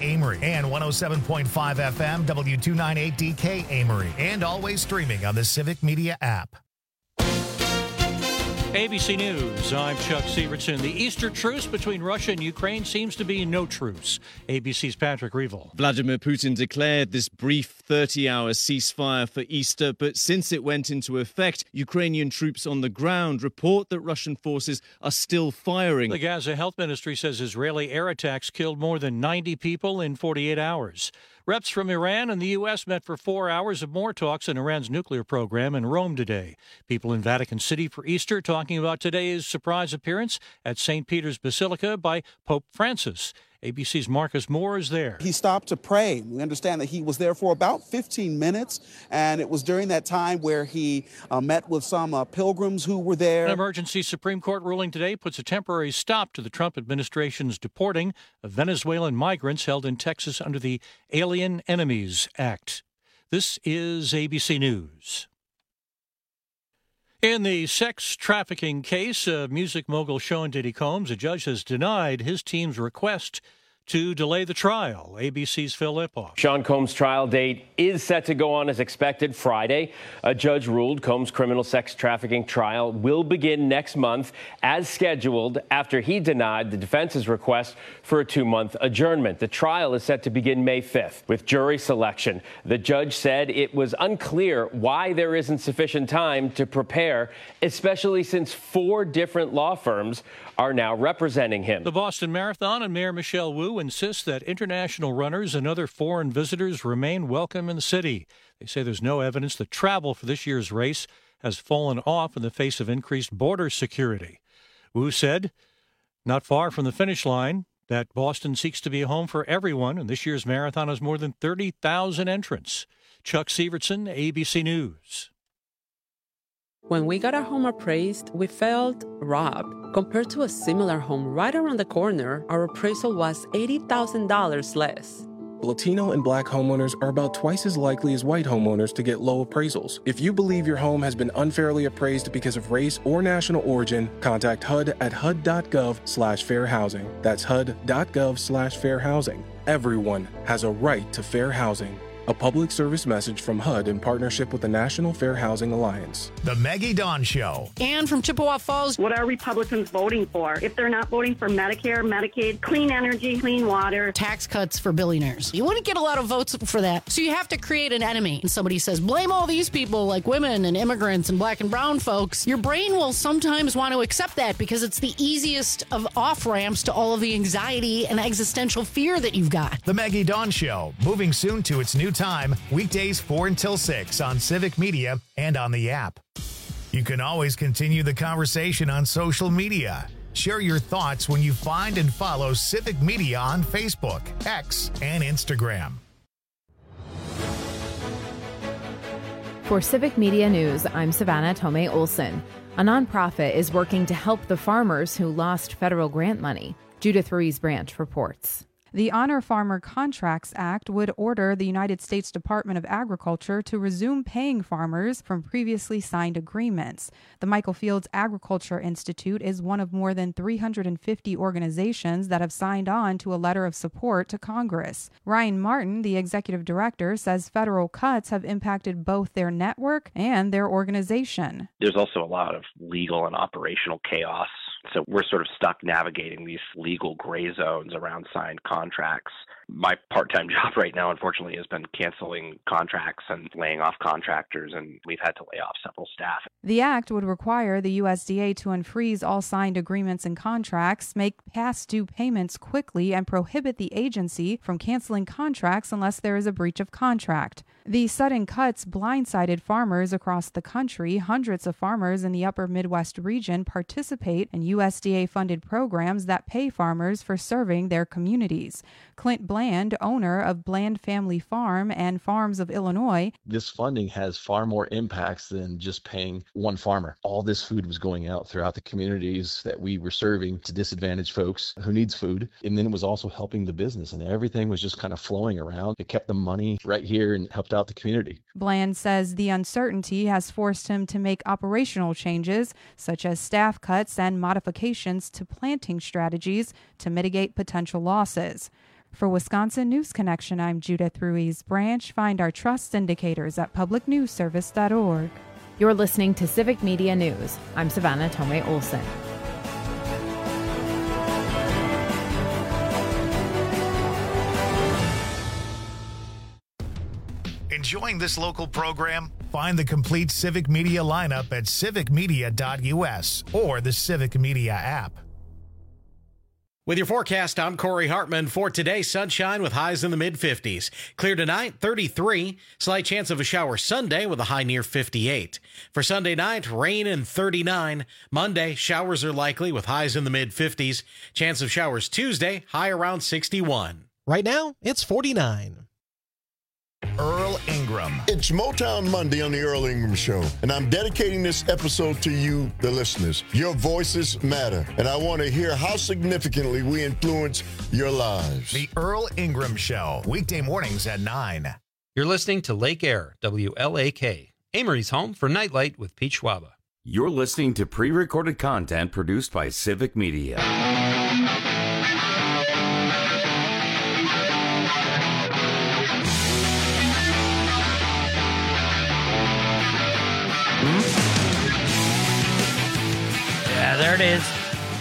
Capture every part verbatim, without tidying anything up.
Amory, and one oh seven point five F M W two ninety-eight D K Amory, and always streaming on the Civic Media app. A B C News, I'm Chuck Severson. The Easter truce between Russia and Ukraine seems to be no truce. A B C's Patrick Reevell. Vladimir Putin declared this brief thirty-hour ceasefire for Easter, but since it went into effect, Ukrainian troops on the ground report that Russian forces are still firing. The Gaza Health Ministry says Israeli air attacks killed more than ninety people in forty-eight hours. Reps from Iran and the U S met for four hours of more talks on Iran's nuclear program in Rome today. People in Vatican City for Easter talking about today's surprise appearance at Saint Peter's Basilica by Pope Francis. A B C's Marcus Moore is there. He stopped to pray. We understand that he was there for about fifteen minutes, and it was during that time where he uh, met with some uh, pilgrims who were there. An emergency Supreme Court ruling today puts a temporary stop to the Trump administration's deporting of Venezuelan migrants held in Texas under the Alien Enemies Act. This is A B C News. In the sex trafficking case of music mogul Sean Diddy Combs, a judge has denied his team's request to delay the trial. A B C's Phil Lipoff. Sean Combs' trial date is set to go on as expected Friday. A judge ruled Combs' criminal sex trafficking trial will begin next month as scheduled after he denied the defense's request for a two-month adjournment. The trial is set to begin May fifth with jury selection. The judge said it was unclear why there isn't sufficient time to prepare, especially since four different law firms are now representing him. The Boston Marathon and Mayor Michelle Wu insists that international runners and other foreign visitors remain welcome in the city. They say there's no evidence that travel for this year's race has fallen off in the face of increased border security. Wu said, not far from the finish line, that Boston seeks to be a home for everyone, and this year's marathon has more than thirty thousand entrants. Chuck Severson, A B C News. When we got our home appraised, we felt robbed. Compared to a similar home right around the corner, our appraisal was eighty thousand dollars less. Latino and Black homeowners are about twice as likely as white homeowners to get low appraisals. If you believe your home has been unfairly appraised because of race or national origin, contact H U D at H U D dot gov slash fair housing. That's H U D dot gov slash fair housing. Everyone has a right to fair housing. A public service message from H U D in partnership with the National Fair Housing Alliance. The Maggie Dawn Show. And from Chippewa Falls. What are Republicans voting for? If they're not voting for Medicare, Medicaid, clean energy, clean water. Tax cuts for billionaires. You wouldn't get a lot of votes for that. So you have to create an enemy. And somebody says, blame all these people like women and immigrants and black and brown folks. Your brain will sometimes want to accept that because it's the easiest of off-ramps to all of the anxiety and existential fear that you've got. The Maggie Dawn Show, moving soon to its new time, weekdays four until six on Civic Media and on the app. You can always continue the conversation on social media. Share your thoughts when you find and follow Civic Media on Facebook, X, and Instagram. For Civic Media News, I'm Savannah Tomei Olson. A nonprofit is working to help the farmers who lost federal grant money. Judith Ruiz Branch reports. The Honor Farmer Contracts Act would order the United States Department of Agriculture to resume paying farmers from previously signed agreements. The Michael Fields Agriculture Institute is one of more than three hundred fifty organizations that have signed on to a letter of support to Congress. Ryan Martin, the executive director, says federal cuts have impacted both their network and their organization. There's also a lot of legal and operational chaos. So we're sort of stuck navigating these legal gray zones around signed contracts. My part-time job right now, unfortunately, has been canceling contracts and laying off contractors, and we've had to lay off several staff. The act would require the U S D A to unfreeze all signed agreements and contracts, make past due payments quickly, and prohibit the agency from canceling contracts unless there is a breach of contract. The sudden cuts blindsided farmers across the country. Hundreds of farmers in the upper Midwest region participate in U S D A-funded programs that pay farmers for serving their communities. Clint Bland, owner of Bland Family Farm and Farms of Illinois. This funding has far more impacts than just paying one farmer. All this food was going out throughout the communities that we were serving to disadvantaged folks who needs food. And then it was also helping the business, and everything was just kind of flowing around. It kept the money right here and helped out the community. Bland says the uncertainty has forced him to make operational changes, such as staff cuts and modifications to planting strategies to mitigate potential losses. For Wisconsin News Connection, I'm Judith Ruiz Branch. Find our trust indicators at public news service dot org. You're listening to Civic Media News. I'm Savannah Tomei Olson. Enjoying this local program? Find the complete Civic Media lineup at civic media dot u s or the Civic Media app. With your forecast, I'm Corey Hartman. For today, sunshine with highs in the mid fifties. Clear tonight, thirty-three. Slight chance of a shower Sunday with a high near fifty-eight. For Sunday night, rain and thirty-nine. Monday, showers are likely with highs in the mid fifties. Chance of showers Tuesday, high around sixty-one. Right now, it's forty-nine. Earl Ingram. It's Motown Monday on the Earl Ingram Show, and I'm dedicating this episode to you, the listeners. Your voices matter, and I want to hear how significantly we influence your lives. The Earl Ingram Show, weekday mornings at nine. You're listening to Lake Air, W L A K, Amory's home for Nightlight with Pete Schwaba. You're listening to pre-recorded content produced by Civic Media. Yeah, there it is.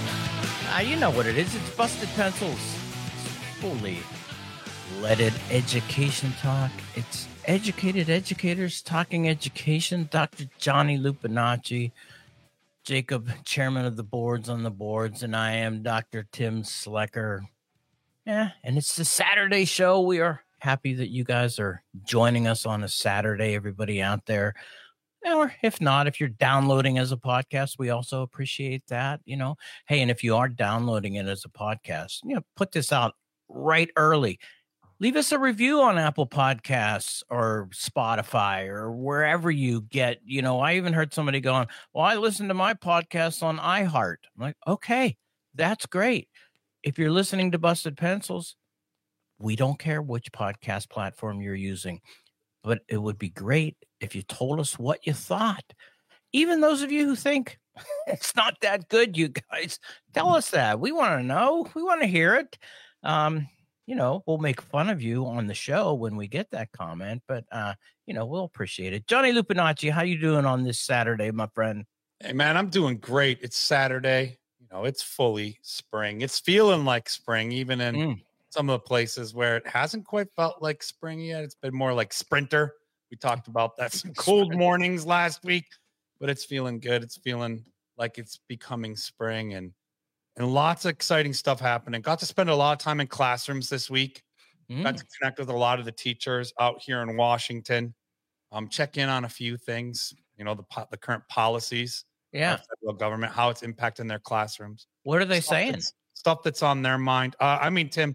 Uh, you know what it is. It's Busted Pencils. It's fully leaded education talk. It's educated educators talking education. Doctor Johnny Lupinacci, Jacob, chairman of the boards on the boards, and I am Doctor Tim Slecker. Yeah, and it's the Saturday show. We are happy that you guys are joining us on a Saturday, everybody out there. Or if not, if you're downloading as a podcast, we also appreciate that, you know. Hey, and if you are downloading it as a podcast, you know, put this out right early. Leave us a review on Apple Podcasts or Spotify or wherever you get, you know, I even heard somebody going, well, I listen to my podcast on iHeart. I'm like, okay, that's great. If you're listening to Busted Pencils, we don't care which podcast platform you're using, but it would be great if you told us what you thought. Even those of you who think it's not that good, you guys, tell us that. We want to know. We want to hear it. Um, you know, we'll make fun of you on the show when we get that comment, but, uh, you know, we'll appreciate it. Johnny Lupinacci, how you doing on this Saturday, my friend? Hey, man, I'm doing great. It's Saturday. You know, it's fully spring. It's feeling like spring, even in mm. some of the places where it hasn't quite felt like spring yet. It's been more like sprinter. We talked about that, some cold mornings last week, but it's feeling good. It's feeling like it's becoming spring, and and lots of exciting stuff happening. Got to spend a lot of time in classrooms this week. Mm. Got to connect with a lot of the teachers out here in Washington. Um, check in on a few things, you know, the the current policies. Yeah. Of the federal government, how it's impacting their classrooms. What are they stuff saying? That's, stuff that's on their mind. Uh, I mean, Tim,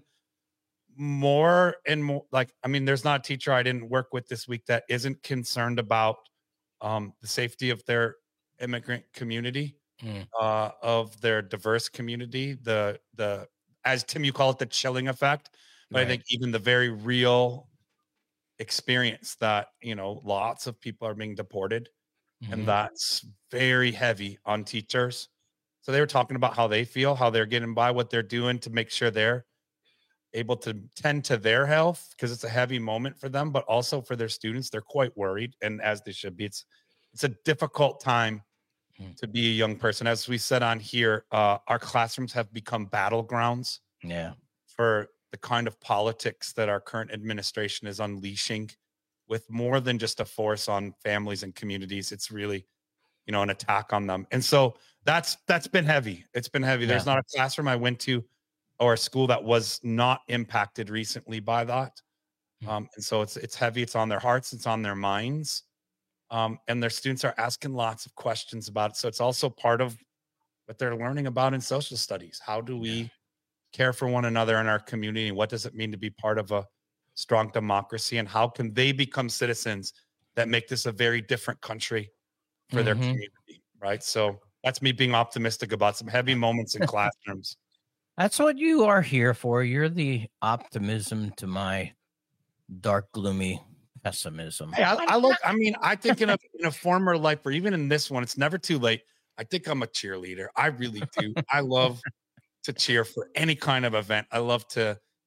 more and more, like, I mean, there's not a teacher I didn't work with this week that isn't concerned about um, the safety of their immigrant community, mm. uh, of their diverse community, the, the, as Tim, you call it, the chilling effect. But right. I think even the very real experience that, you know, lots of people are being deported, mm-hmm. and that's very heavy on teachers. So they were talking about how they feel, how they're getting by, what they're doing to make sure they're able to tend to their health, because it's a heavy moment for them, but also for their students. They're quite worried, and as they should be. It's it's a difficult time mm. to be a young person. As we said on here, uh, our classrooms have become battlegrounds. Yeah, for the kind of politics that our current administration is unleashing, with more than just a force on families and communities. It's really, you know, an attack on them. And so that's that's been heavy. It's been heavy. Yeah. There's not a classroom I went to or a school that was not impacted recently by that. Mm-hmm. Um, and so it's it's heavy. It's on their hearts. It's on their minds. Um, and their students are asking lots of questions about it. So it's also part of what they're learning about in social studies. How do we yeah. care for one another in our community? What does it mean to be part of a strong democracy? And how can they become citizens that make this a very different country for mm-hmm. their community, right? So that's me being optimistic about some heavy moments in classrooms. That's what you are here for. You're the optimism to my dark, gloomy pessimism. Hey, I, I look, I mean, I think in a, in a former life, or even in this one, it's never too late. I think I'm a cheerleader. I really do. I love to cheer for any kind of event. I love to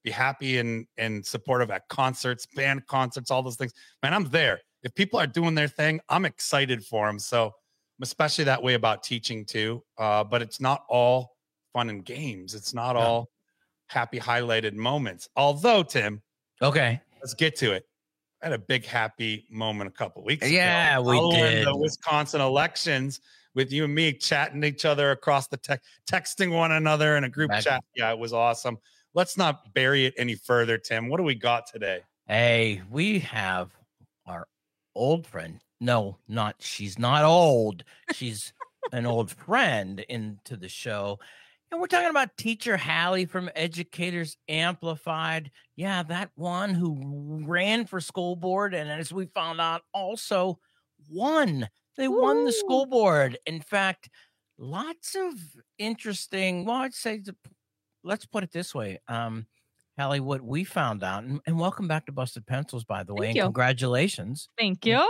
be happy and, and supportive at concerts, band concerts, all those things. Man, I'm there. If people are doing their thing, I'm excited for them. So I'm especially that way about teaching too. Uh, but it's not all fun and games. It's not No. all happy highlighted moments. Although, Tim, okay, let's get to it. I had a big happy moment a couple weeks Yeah, ago. we Following did. the Wisconsin elections with you and me chatting to each other across the tech, texting one another in a group Back- chat. Yeah, it was awesome. Let's not bury it any further, Tim. What do we got today? Hey, we have our old friend. No, not she's not old. She's an old friend into the show. And we're talking about teacher Hallie from Educators Amplified. Yeah, that one who ran for school board. And as we found out, also won. They won the school board. In fact, lots of interesting, well, I'd say, the, let's put it this way. Um, Hallie, what we found out, and, and welcome back to Busted Pencils, by the way, Thank and you. congratulations. Thank you.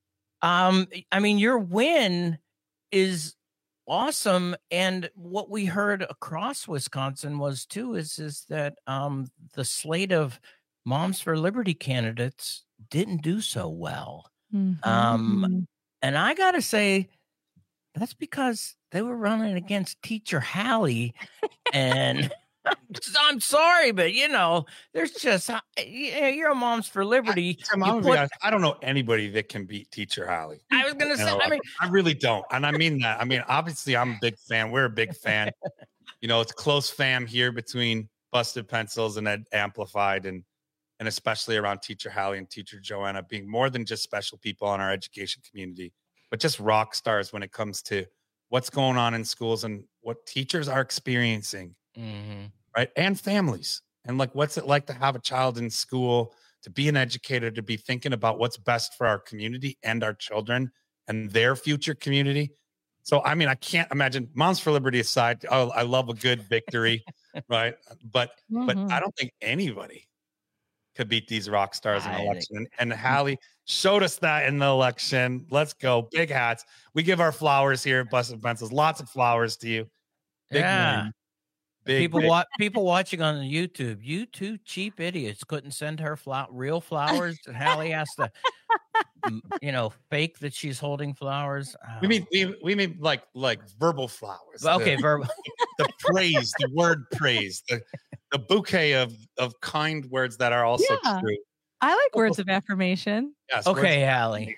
Um, I mean, your win is awesome, and what we heard across Wisconsin was too is is that um the slate of Moms for Liberty candidates didn't do so well. Mhm. Um, and I gotta say, that's because they were running against Teacher Hallie, and I'm sorry, but you know, there's just uh, yeah, you're a Moms for Liberty. Tim, You I'm gonna be put- honest, I don't know anybody that can beat Teacher Hallie. I was gonna You say, know, I mean, I really don't. And I mean that. I mean, obviously, I'm a big fan. We're a big fan. You know, it's close fam here between Busted Pencils and Ed Amplified, and and especially around Teacher Hallie and Teacher Joanna being more than just special people in our education community, but just rock stars when it comes to what's going on in schools and what teachers are experiencing, Mhm. right? And families. And like, what's it like to have a child in school, to be an educator, to be thinking about what's best for our community and our children and their future community. So, I mean, I can't imagine, Moms for Liberty aside, oh, I love a good victory, right? But, but Mhm. I don't think anybody could beat these rock stars in I the think- election. And, and Hallie showed us that in the election. Let's go. Big hats. We give our flowers here at Busted Pencils. Lots of flowers to you. Big Yeah. win. Big, people big- wa- people watching on YouTube, you two cheap idiots couldn't send her fla- real flowers. Hallie has to, m- you know, fake that she's holding flowers. We mean we, we mean like like verbal flowers. Well, okay, the, verbal. the praise, the word praise, the, the bouquet of of kind words that are also Yeah. true. I like words of affirmation. Yes, Okay, words- Hallie.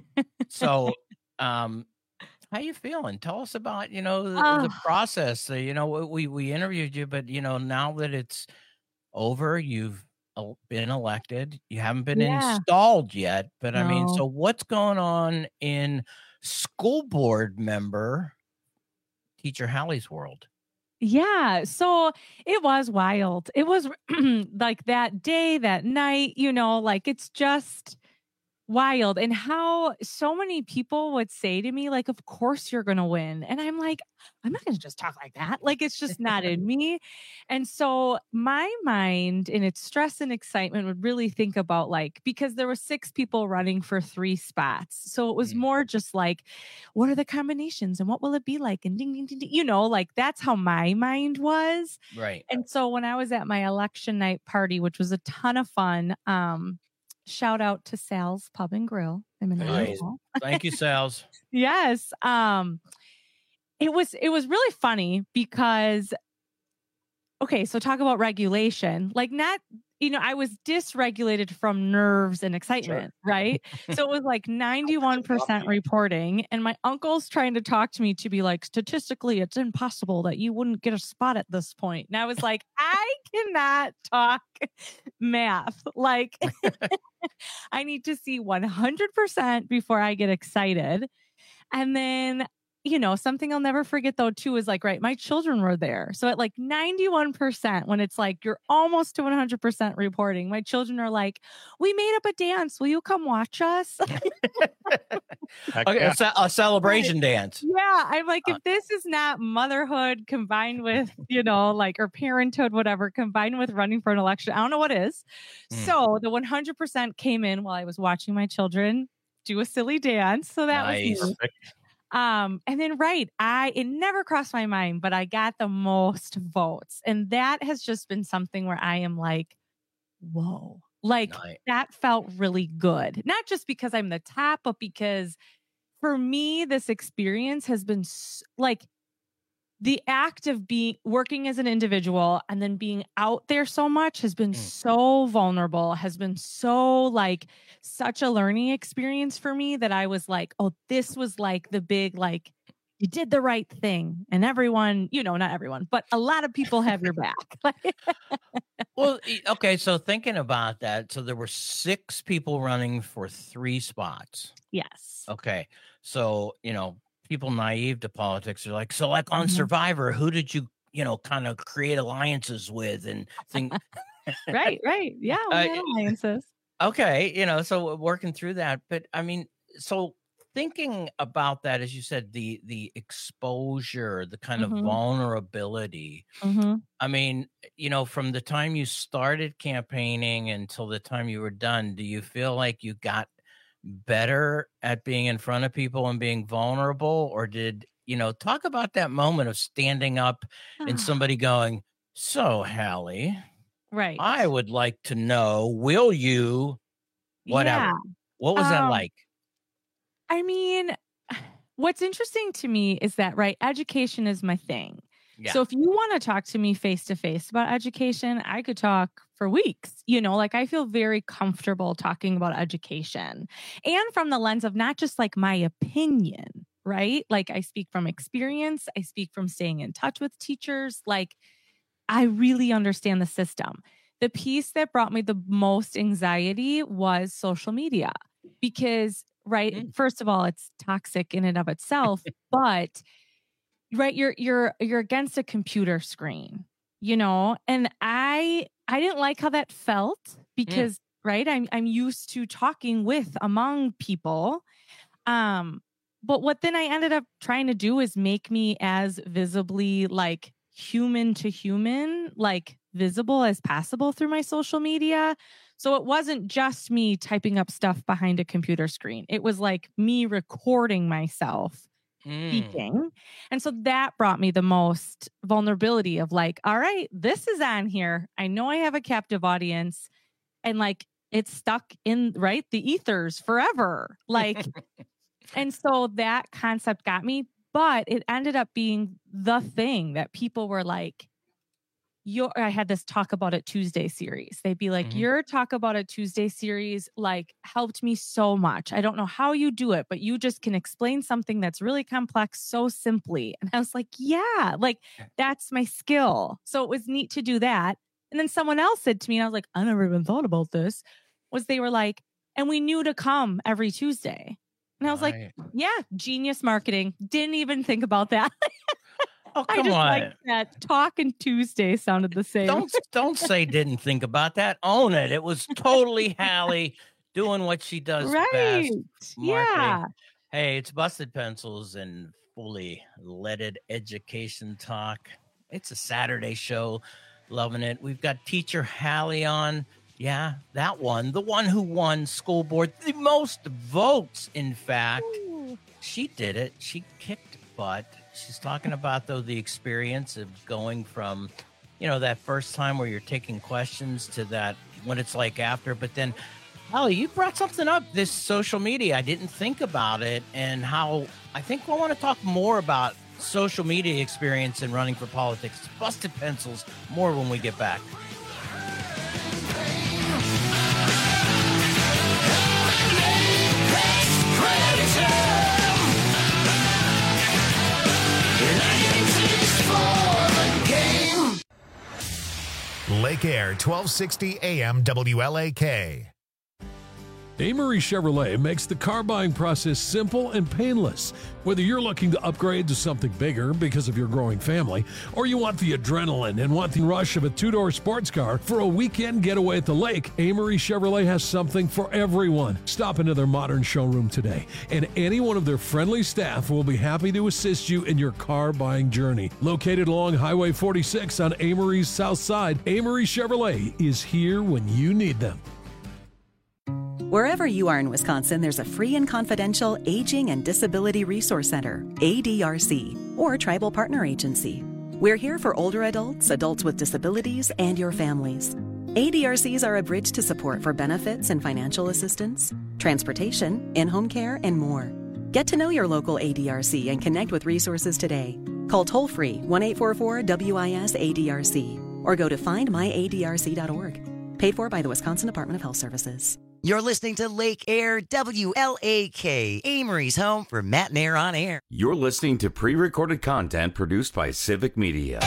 So, um, how you feeling? Tell us about, you know, the, the Ah. process. Uh, you know, we we interviewed you, but you know, now that it's over, you've el- been elected. You haven't been Yeah. installed yet, but I mean, No. so what's going on in school board member Teacher Hallie's world? Yeah, so it was wild. It was like that day, that night, you know, like it's just wild. And how so many people would say to me, like, of course you're going to win. And I'm like, I'm not going to just talk like that. Like, it's just not in me. And so my mind in its stress and excitement would really think about, like, because there were six people running for three spots. So it was more just like, what are the combinations and what will it be like? And ding, ding, ding, ding. You know, like that's how my mind was. Right. And so when I was at my election night party, which was a ton of fun, um, shout out to Sal's Pub and Grill. I'm in Nice. Louisville. Thank you, Sals. Yes. Um, it was it was really funny because okay, so talk about regulation. Like not, you know, I was dysregulated from nerves and excitement, right? So it was like ninety-one percent reporting. And my uncle's trying to talk to me to be like, statistically, it's impossible that you wouldn't get a spot at this point. And I was like, I cannot talk math. Like, I need to see one hundred percent before I get excited. And then, you know, something I'll never forget though, too, is like, right, my children were there. So at like ninety-one percent, when it's like you're almost to one hundred percent reporting, my children are like, we made up a dance. Will you come watch us? Heck Okay, yeah. a, ce- a celebration dance. Yeah. I'm like, if this is not motherhood combined with, you know, like, or parenthood, whatever, combined with running for an election, I don't know what is. Mm. So the one hundred percent came in while I was watching my children do a silly dance. So that Nice. was neat. Um, and then, right, I, it never crossed my mind, but I got the most votes. And that has just been something where I am like, whoa, like nice. That felt really good. Not just because I'm the top, but because for me, this experience has been s- like the act of being working as an individual and then being out there so much has been mm. so vulnerable, has been so like such a learning experience for me that I was like, oh, this was like the big, like, you did the right thing. And everyone, you know, not everyone, but a lot of people have your back. Well, okay. So thinking about that, so there were six people running for three spots. Yes. Okay. So, you know, people naive to politics are like, so like on mm-hmm. Survivor, who did you, you know, kind of create alliances with and think. right, right. Yeah. We had uh, alliances. Okay. You know, so working through that, but I mean, so thinking about that, as you said, the, the exposure, the kind mm-hmm. of vulnerability, mm-hmm. I mean, you know, from the time you started campaigning until the time you were done, do you feel like you got better at being in front of people and being vulnerable? Or did, you know, talk about that moment of standing up and somebody going, so Hallie, right, I would like to know, will you, whatever. Yeah. What was um, that like? I mean, what's interesting to me is that, right, education is my thing. Yeah. So if you want to talk to me face to face about education, I could talk for weeks. You know, like I feel very comfortable talking about education and from the lens of not just like my opinion, right? Like I speak from experience. I speak from staying in touch with teachers. Like I really understand the system. The piece that brought me the most anxiety was social media because, right, mm. first of all, it's toxic in and of itself, but right, you're you're you're against a computer screen, you know, and I I didn't like how that felt because mm. right, I'm I'm used to talking with among people, um, but what then I ended up trying to do is make me as visibly like human to human, like visible as possible through my social media. So it wasn't just me typing up stuff behind a computer screen. It was like me recording myself speaking. Mm. And so that brought me the most vulnerability of like, all right, this is on here. I know I have a captive audience and like it's stuck in, right, the ethers forever. Like, and so that concept got me, but it ended up being the thing that people were like, Your, I had this Talk About It Tuesday series. They'd be like, mm-hmm. your Talk About It Tuesday series like helped me so much. I don't know how you do it, but you just can explain something that's really complex so simply. And I was like, yeah, like that's my skill. So it was neat to do that. And then someone else said to me, and I was like, I never even thought about this, was they were like, and we knew to come every Tuesday. And I was right. like, yeah, genius marketing. Didn't even think about that. Oh, come I just on. like that. Talking Tuesday sounded the same. Don't don't say didn't think about that. Own it. It was totally Hallie doing what she does right. best. Marketing. Yeah. Hey, it's Busted Pencils and Fully Leaded Education Talk. It's a Saturday show. Loving it. We've got teacher Hallie on. Yeah, that one. The one who won school board the most votes, in fact. Ooh. She did it. She kicked butt. She's talking about, though, the experience of going from, you know, that first time where you're taking questions to that when it's like after. But then, Hallie, you brought something up, this social media. I didn't think about it and how I think I want to talk more about social media experience in running for politics. Busted Pencils, more when we get back. Lake Air, twelve sixty A M W L A K. Amory Chevrolet makes the car buying process simple and painless. Whether you're looking to upgrade to something bigger because of your growing family, or you want the adrenaline and want the rush of a two-door sports car for a weekend getaway at the lake, Amory Chevrolet has something for everyone. Stop into their modern showroom today, and any one of their friendly staff will be happy to assist you in your car buying journey. Located along Highway forty-six on Amory's south side, Amory Chevrolet is here when you need them. Wherever you are in Wisconsin, there's a free and confidential Aging and Disability Resource Center, A D R C, or Tribal Partner Agency. We're here for older adults, adults with disabilities, and your families. A D R Cs are a bridge to support for benefits and financial assistance, transportation, in-home care, and more. Get to know your local A D R C and connect with resources today. Call toll-free one eight four four W I S A D R C or go to find my A D R C dot org. Paid for by the Wisconsin Department of Health Services. You're listening to Lake Air W L A K, Amory's home for Matt and Air on Air. You're listening to pre-recorded content produced by Civic Media.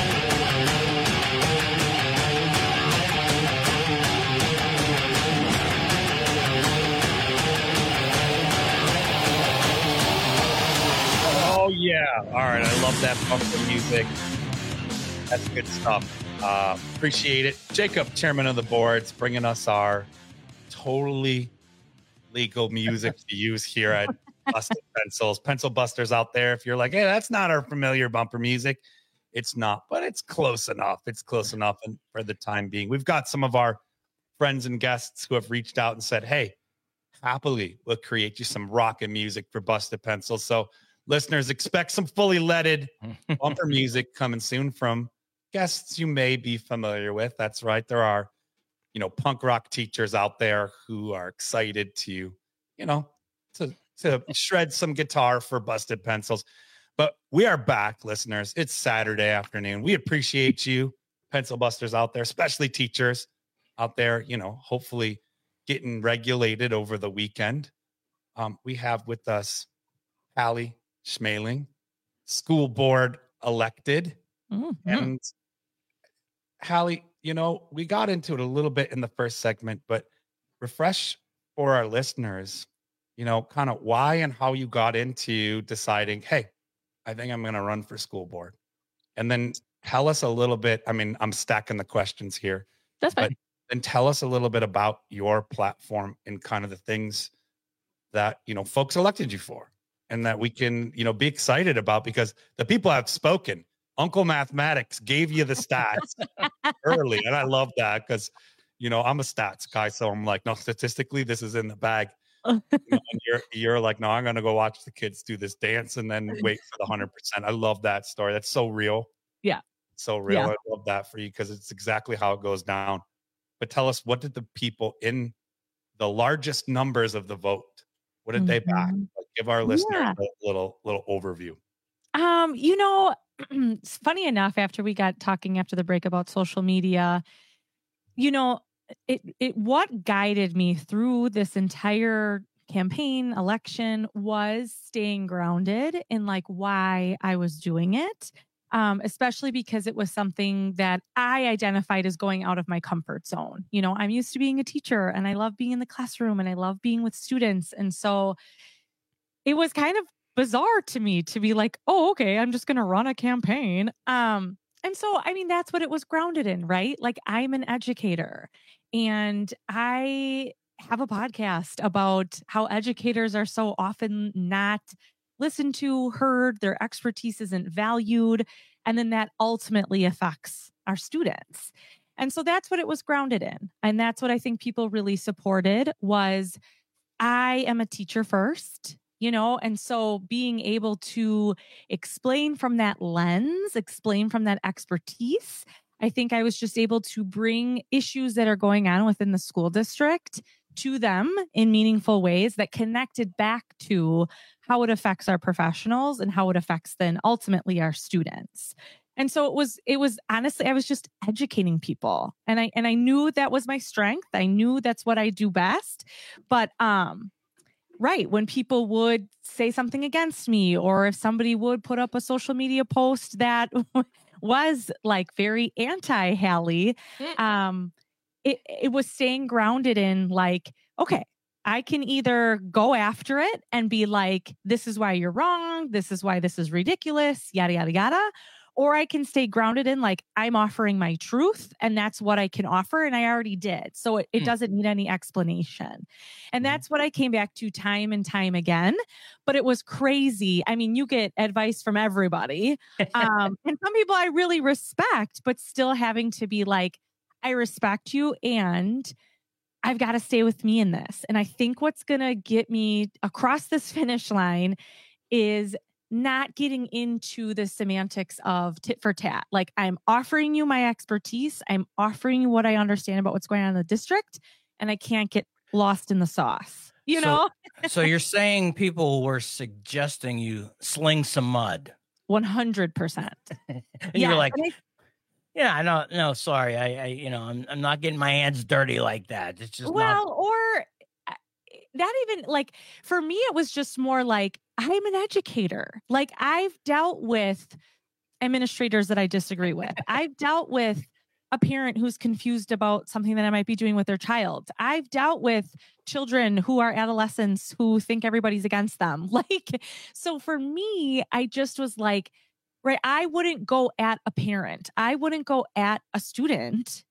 Oh, yeah. All right. I love that bumper music. That's good stuff. Uh, appreciate it. Jacob, chairman of the boards, bringing us our totally legal music to use here at Busted Pencils. Pencil Busters out there. If you're like, hey, that's not our familiar bumper music, it's not, but it's close enough. It's close enough. And for the time being, we've got some of our friends and guests who have reached out and said, hey, happily we'll create you some rockin' music for Busted Pencils. So listeners, expect some fully leaded bumper music coming soon from guests you may be familiar with. That's right. There are, you know, punk rock teachers out there who are excited to, you know, to, to shred some guitar for Busted Pencils. But we are back, listeners. It's Saturday afternoon. We appreciate you, pencil busters out there, especially teachers out there, you know, hopefully getting regulated over the weekend. Um, we have with us Hallie Schmaling, school board elected. Mm-hmm. And Hallie, you know, we got into it a little bit in the first segment, but refresh for our listeners, you know, kind of why and how you got into deciding, hey, I think I'm going to run for school board. And then tell us a little bit. I mean, I'm stacking the questions here. That's fine. But then tell us a little bit about your platform and kind of the things that, you know, folks elected you for and that we can, you know, be excited about, because the people have spoken. Uncle Mathematics gave you the stats early. And I love that because, you know, I'm a stats guy. So I'm like, no, statistically, this is in the bag. You know, and you're, you're like, no, I'm going to go watch the kids do this dance and then wait for the one hundred percent. I love that story. That's so real. Yeah. So real. Yeah. I love that for you because it's exactly how it goes down. But tell us, what did the people in the largest numbers of the vote, what did mm-hmm. they back? Like, give our listeners yeah. a little, little overview. Um, you know, it's funny enough, after we got talking after the break about social media, you know, it, it, what guided me through this entire campaign election was staying grounded in like why I was doing it. Um, especially because it was something that I identified as going out of my comfort zone. You know, I'm used to being a teacher and I love being in the classroom and I love being with students. And so it was kind of bizarre to me to be like, oh, okay, I'm just going to run a campaign. Um, and so, I mean, that's what it was grounded in, right? Like, I'm an educator and I have a podcast about how educators are so often not listened to, heard, their expertise isn't valued. And then that ultimately affects our students. And so that's what it was grounded in. And that's what I think people really supported was I am a teacher first. You know, and so being able to explain from that lens, explain from that expertise, I think I was just able to bring issues that are going on within the school district to them in meaningful ways that connected back to how it affects our professionals and how it affects then ultimately our students. And so it was, it was honestly, I was just educating people. And I, and I knew that was my strength. I knew that's what I do best. But, um, right. When people would say something against me, or if somebody would put up a social media post that was like very anti-Hallie, um, it, it was staying grounded in like, okay, I can either go after it and be like, this is why you're wrong. This is why this is ridiculous, yada, yada, yada. Or I can stay grounded in like, I'm offering my truth and that's what I can offer. And I already did. So it, it mm. doesn't need any explanation. And that's what I came back to time and time again. But it was crazy. I mean, you get advice from everybody. Um, and some people I really respect, but still having to be like, I respect you and I've got to stay with me in this. And I think what's going to get me across this finish line is not getting into the semantics of tit for tat. Like, I'm offering you my expertise. I'm offering you what I understand about what's going on in the district, and I can't get lost in the sauce, you so, know? So you're saying people were suggesting you sling some mud. one hundred percent. And yeah, you're like, and I, yeah, no, no, sorry. I, I you know, I'm, I'm not getting my hands dirty like that. It's just well, not. or not even like, for me, it was just more like, I'm an educator. Like, I've dealt with administrators that I disagree with. I've dealt with a parent who's confused about something that I might be doing with their child. I've dealt with children who are adolescents who think everybody's against them. Like, so for me, I just was like, right, I wouldn't go at a parent. I wouldn't go at a student.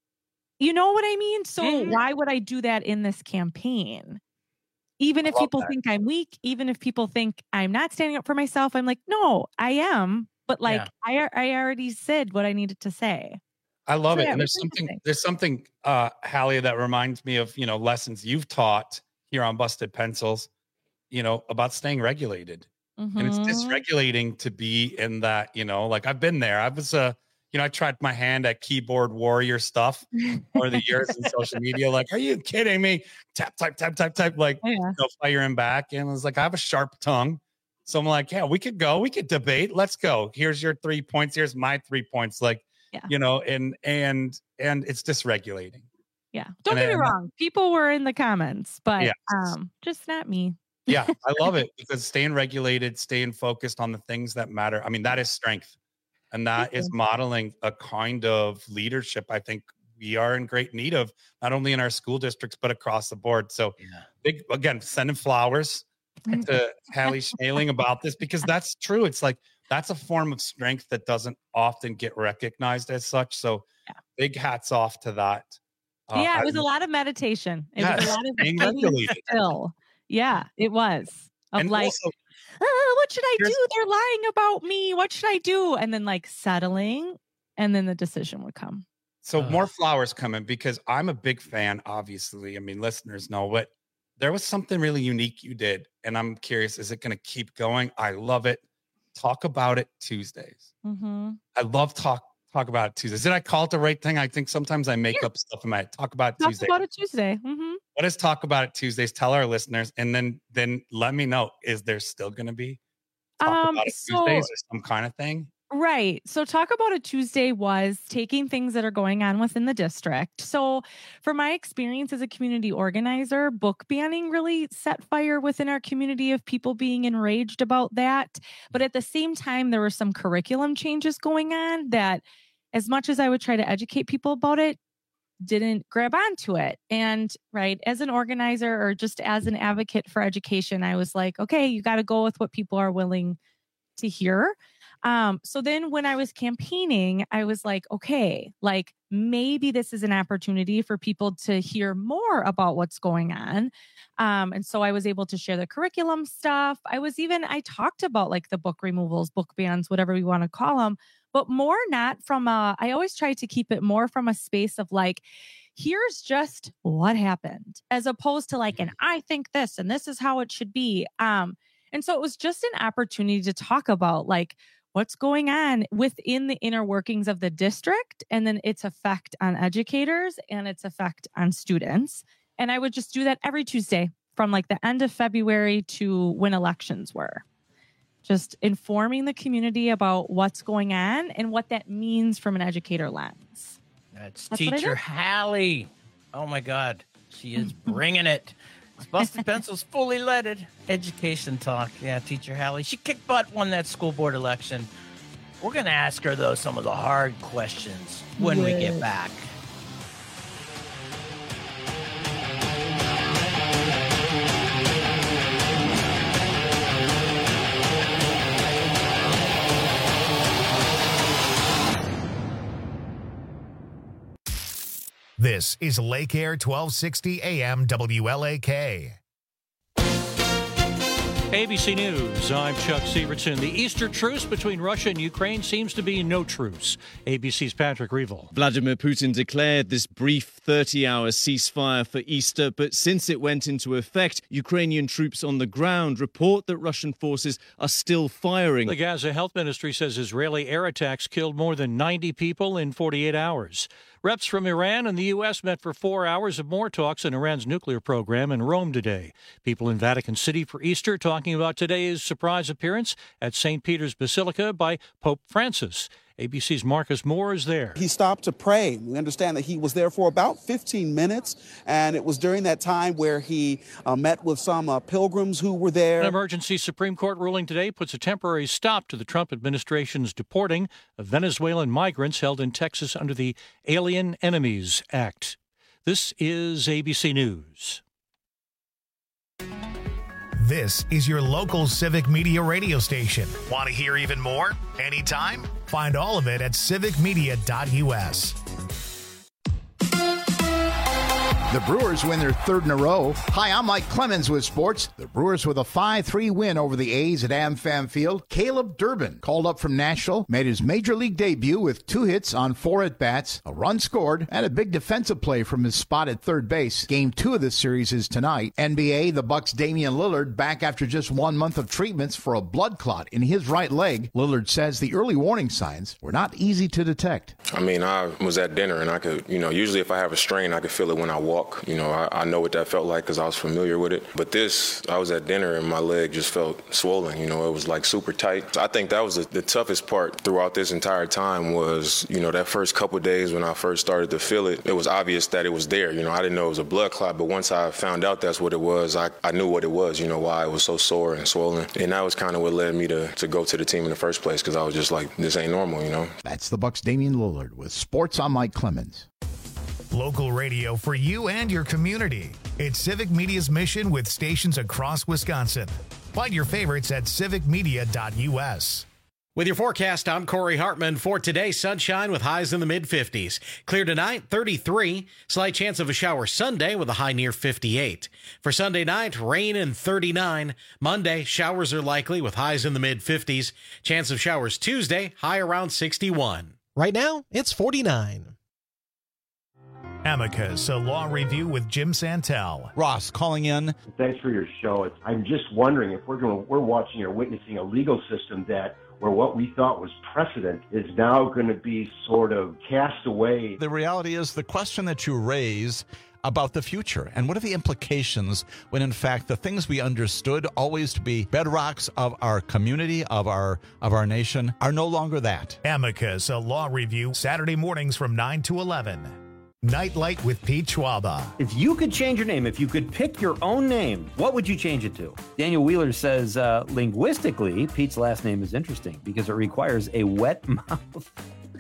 You know what I mean? So mm-hmm. why would I do that in this campaign? Even if people that. think I'm weak, even if people think I'm not standing up for myself, I'm like, no, I am. But like, yeah. I I already said what I needed to say. I love so, it. yeah, And there's something, there's something, uh, Hallie, that reminds me of, you know, lessons you've taught here on Busted Pencils, you know, about staying regulated. Mm-hmm. And it's dysregulating to be in that, you know, like I've been there. I was, uh, you know, I tried my hand at keyboard warrior stuff over the years in social media. Like, are you kidding me? Tap, type, type, type, type, like, yeah. you know, firing back. And I was like, I have a sharp tongue. So I'm like, yeah, we could go, we could debate. Let's go. Here's your three points. Here's my three points. Like, yeah. you know, and, and, and it's dysregulating. Yeah. Don't and, get me and, wrong. People were in the comments, but yeah. um, just not me. Yeah. I love it because staying regulated, staying focused on the things that matter. I mean, that is strength. And that is modeling a kind of leadership I think we are in great need of, not only in our school districts, but across the board. So yeah. big, again, sending flowers to Hallie Schmaling about this, because that's true. It's like, that's a form of strength that doesn't often get recognized as such. So yeah. big hats off to that. Uh, yeah, it was I, a lot of meditation. It yes, was a lot of being still. Yeah, it was. Of and like, also, oh, what should I do? They're lying about me. What should I do? And then like settling, and then the decision would come. So uh. more flowers coming, because I'm a big fan, obviously. I mean, listeners know, but there was something really unique you did. And I'm curious, is it going to keep going? I love it. Talk about it Tuesdays. Mm-hmm. I love talk talk about it Tuesdays. Did I call it the right thing? I think sometimes I make yeah. up stuff in my talk about talk Tuesday. Talk about it Tuesday. Mm-hmm. What is Talk About It Tuesdays? Tell our listeners, and then then let me know, is there still going to be Talk um, About It so, Tuesdays or some kind of thing? Right. So Talk About It Tuesday was taking things that are going on within the district. So from my experience as a community organizer, book banning really set fire within our community of people being enraged about that. But at the same time, there were some curriculum changes going on that, as much as I would try to educate people about it, didn't grab onto it. And right, as an organizer or just as an advocate for education, I was like, okay, you got to go with what people are willing to hear. Um, so then when I was campaigning, I was like, okay, like maybe this is an opportunity for people to hear more about what's going on. Um, and so I was able to share the curriculum stuff. I was even, I talked about like the book removals, book bans, whatever we want to call them, but more not from a, I always try to keep it more from a space of like, here's just what happened, as opposed to like, and I think this, and this is how it should be. Um, and so it was just an opportunity to talk about like, what's going on within the inner workings of the district, and then its effect on educators and its effect on students. And I would just do that every Tuesday from like the end of February to when elections were. Just informing the community about what's going on and what that means from an educator lens. That's, That's Teacher Hallie. Oh my God. She is bringing it. It's Busted Pencils, fully leaded education talk. Yeah, Teacher Hallie. She kicked butt, won that school board election. We're going to ask her, though, some of the hard questions when yeah. we get back. This is Lake Air twelve sixty A M W L A K. A B C News, I'm Chuck Severson. The Easter truce between Russia and Ukraine seems to be no truce. A B C's Patrick Reevell. Vladimir Putin declared this brief thirty-hour ceasefire for Easter, but since it went into effect, Ukrainian troops on the ground report that Russian forces are still firing. The Gaza Health Ministry says Israeli air attacks killed more than ninety people in forty-eight hours. Reps from Iran and the U S met for four hours of more talks on Iran's nuclear program in Rome today. People in Vatican City for Easter talking about today's surprise appearance at Saint Peter's Basilica by Pope Francis. A B C's Marcus Moore is there. He stopped to pray. We understand that he was there for about fifteen minutes, and it was during that time where he uh, met with some uh, pilgrims who were there. An emergency Supreme Court ruling today puts a temporary stop to the Trump administration's deporting of Venezuelan migrants held in Texas under the Alien Enemies Act. This is A B C News. This is your local Civic Media radio station. Want to hear even more? Anytime? Find all of it at civic media dot u s. The Brewers win their third in a row. Hi, I'm Mike Clemens with sports. The Brewers with a five three win over the A's at AmFam Field. Caleb Durbin, called up from Nashville, made his major league debut with two hits on four at-bats, a run scored, and a big defensive play from his spot at third base. Game two of this series is tonight. N B A, the Bucks' Damian Lillard back after just one month of treatments for a blood clot in his right leg. Lillard says the early warning signs were not easy to detect. I mean, I was at dinner, and I could, you know, usually if I have a strain, I could feel it when I walk. You know, I, I know what that felt like because I was familiar with it. But this, I was at dinner and my leg just felt swollen. You know, it was like super tight. So I think that was the, the toughest part throughout this entire time was, you know, that first couple of days when I first started to feel it, it was obvious that it was there. You know, I didn't know it was a blood clot, but once I found out that's what it was, I, I knew what it was, you know, why it was so sore and swollen. And that was kind of what led me to, to go to the team in the first place because I was just like, this ain't normal, you know. That's the Bucks' Damian Lillard with Sports. I'm Mike Clemens. Local radio for you and your community. It's Civic Media's mission with stations across Wisconsin. Find your favorites at civic media dot u s. With your forecast, I'm Corey Hartman. For today, sunshine with highs in the mid-fifties. Clear tonight, thirty-three. Slight chance of a shower Sunday with a high near fifty-eight. For Sunday night, rain and thirty-nine. Monday, showers are likely with highs in the mid-fifties. Chance of showers Tuesday, high around sixty-one. Right now, it's forty-nine. Amicus, a law review with Jim Santel. Ross calling in. Thanks for your show. It's, I'm just wondering if we're going, we're watching or witnessing a legal system that where what we thought was precedent is now going to be sort of cast away. The reality is the question that you raise about the future and what are the implications when in fact the things we understood always to be bedrocks of our community, of our of our nation, are no longer that. Amicus, a law review, Saturday mornings from nine to eleven. Nightlight with Pete Schwaba. If you could change your name, if you could pick your own name, what would you change it to? Daniel Wheeler says, uh, linguistically, Pete's last name is interesting because it requires a wet mouth.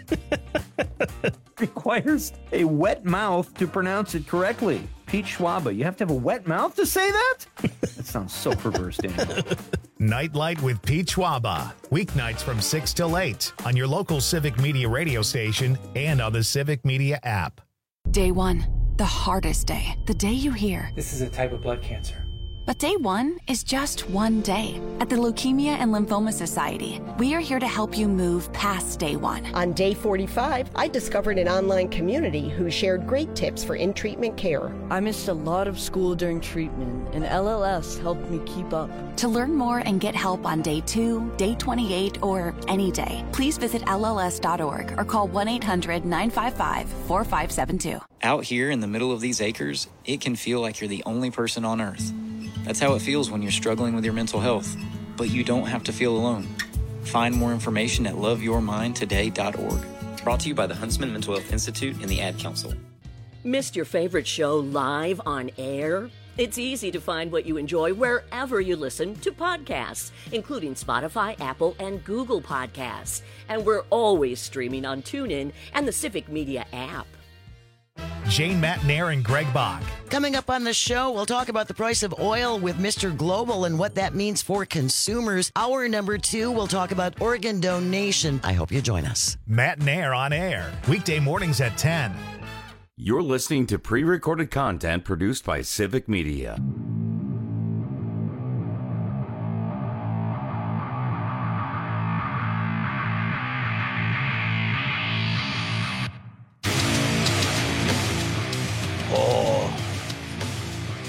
requires a wet mouth to pronounce it correctly. Pete Schwaba. You have to have a wet mouth to say that? That sounds so perverse, Daniel. Nightlight with Pete Schwaba. Weeknights from six till eight on your local Civic Media radio station and on the Civic Media app. Day one, the hardest day. The day you hear, this is a type of blood cancer. But day one is just one day. At the Leukemia and Lymphoma Society, we are here to help you move past day one. On day forty-five, I discovered an online community who shared great tips for in-treatment care. I missed a lot of school during treatment, and L L S helped me keep up. To learn more and get help on day two, day twenty-eight, or any day, please visit L L S dot org or call one eight hundred nine five five four five seven two. Out here in the middle of these acres, it can feel like you're the only person on Earth. That's how it feels when you're struggling with your mental health. But you don't have to feel alone. Find more information at love your mind today dot org. Brought to you by the Huntsman Mental Health Institute and the Ad Council. Missed your favorite show live on air? It's easy to find what you enjoy wherever you listen to podcasts, including Spotify, Apple, and Google Podcasts. And we're always streaming on TuneIn and the Civic Media app. Jane Matnair and Greg Bach. Coming up on the show, we'll talk about the price of oil with Mister Global and what that means for consumers. Hour number two, we'll talk about organ donation. I hope you join us. Matnair on air, weekday mornings at ten. You're listening to pre-recorded content produced by Civic Media.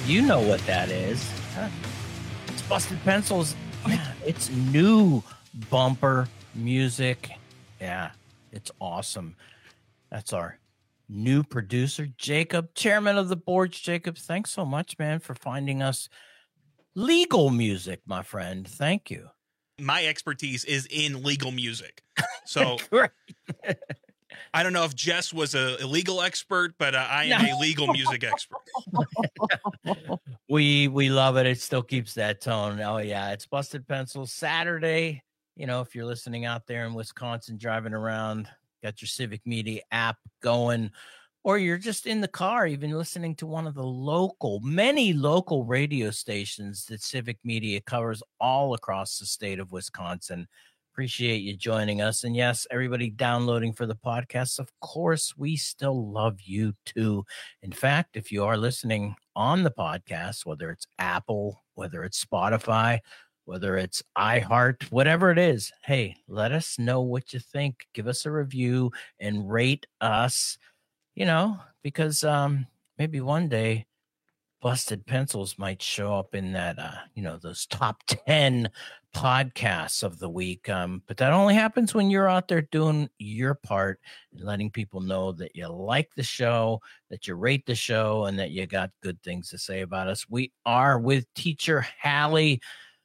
You know what that is. Huh? It's Busted Pencils. Yeah, it's new bumper music. Yeah, it's awesome. That's our new producer, Jacob, chairman of the boards. Jacob, thanks so much, man, for finding us legal music, my friend. Thank you. My expertise is in legal music. So I don't know if Jess was a, a legal expert, but uh, I am no. a legal music expert. we we love it. It still keeps that tone. Oh, yeah. It's Busted Pencils Saturday. You know, if you're listening out there in Wisconsin, driving around, got your Civic Media app going, or you're just in the car, even listening to one of the local, many local radio stations that Civic Media covers all across the state of Wisconsin. Appreciate you joining us. And yes, everybody downloading for the podcast, of course, we still love you too. In fact, if you are listening on the podcast, whether it's Apple, whether it's Spotify, whether it's iHeart, whatever it is, hey, let us know what you think. Give us a review and rate us, you know, because um, maybe one day Busted Pencils might show up in that, uh, you know, those top ten podcasts of the week. Um, but that only happens when you're out there doing your part and letting people know that you like the show, that you rate the show, and that you got good things to say about us. We are with teacher Hallie,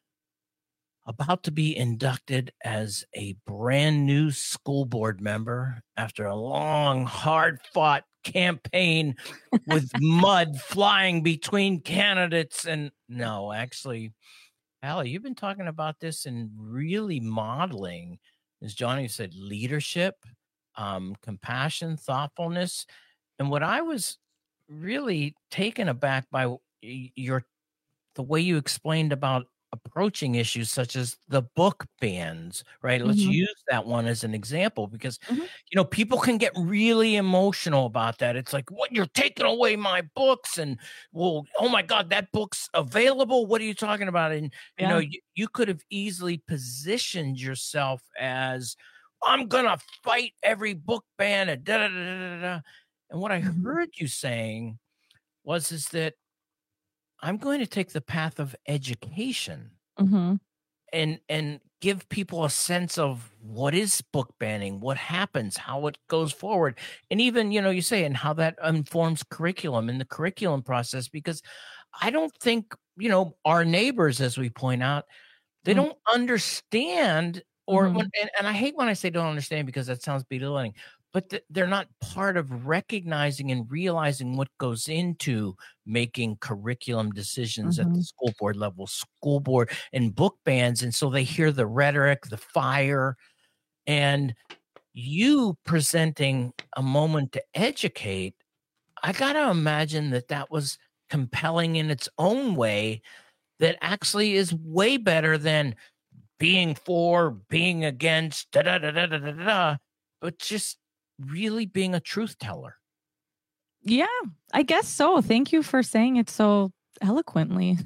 about to be inducted as a brand new school board member after a long, hard-fought campaign with mud flying between candidates. And no, actually, Hallie, you've been talking about this and really modeling, as Johnny said, leadership, um, compassion, thoughtfulness. And what I was really taken aback by your the way you explained about approaching issues such as the book bans, right? Let's mm-hmm. use that one as an example because, mm-hmm. you know, people can get really emotional about that. It's like, what, you're taking away my books and, well, oh my God, that book's available. What are you talking about? And, yeah. you know, you, you could have easily positioned yourself as, I'm going to fight every book ban. And, da, da, da, da, da. And what I mm-hmm. heard you saying was, is that I'm going to take the path of education mm-hmm. and and give people a sense of what is book banning, what happens, how it goes forward. And even, you know, you say, and how that informs curriculum and the curriculum process, because I don't think, you know, our neighbors, as we point out, they mm-hmm. don't understand or, mm-hmm. when, and, and I hate when I say don't understand because that sounds belittling, but th- they're not part of recognizing and realizing what goes into making curriculum decisions mm-hmm. at the school board level, school board and book bans. And so they hear the rhetoric, the fire, and you presenting a moment to educate. I got to imagine that that was compelling in its own way, that actually is way better than being for, being against, da da da da da da da, but just really being a truth teller. Yeah, I guess so. Thank you for saying it so eloquently.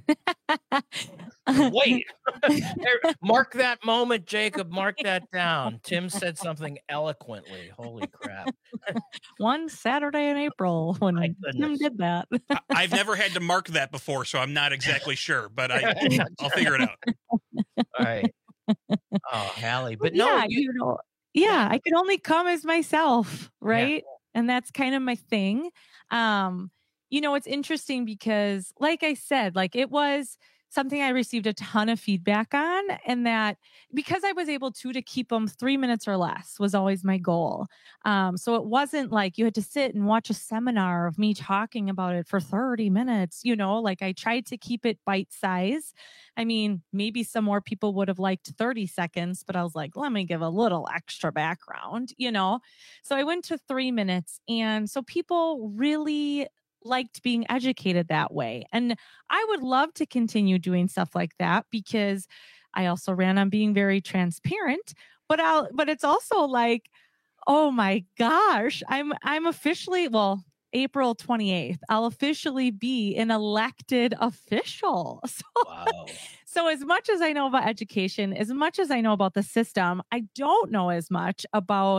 Wait, mark that moment, Jacob. Mark that down. Tim said something eloquently. Holy crap. One Saturday in April when Tim did that. I've never had to mark that before, so I'm not exactly sure, but I, I'll figure it out. All right. Oh, Hallie. But yeah, no, you, you know, yeah, I could only come as myself, right? Yeah. And that's kind of my thing. Um, you know, it's interesting because, like I said, like it was something I received a ton of feedback on, and that because I was able to to keep them three minutes or less was always my goal. Um, so it wasn't like you had to sit and watch a seminar of me talking about it for thirty minutes, you know, like I tried to keep it bite size. I mean, maybe some more people would have liked thirty seconds, but I was like, let me give a little extra background, you know? So I went to three minutes. And so people really liked being educated that way. And I would love to continue doing stuff like that because I also ran on being very transparent, but I'll, but it's also like, oh my gosh, I'm, I'm officially, well, April twenty-eighth, I'll officially be an elected official. So, wow. So as much as I know about education, as much as I know about the system, I don't know as much about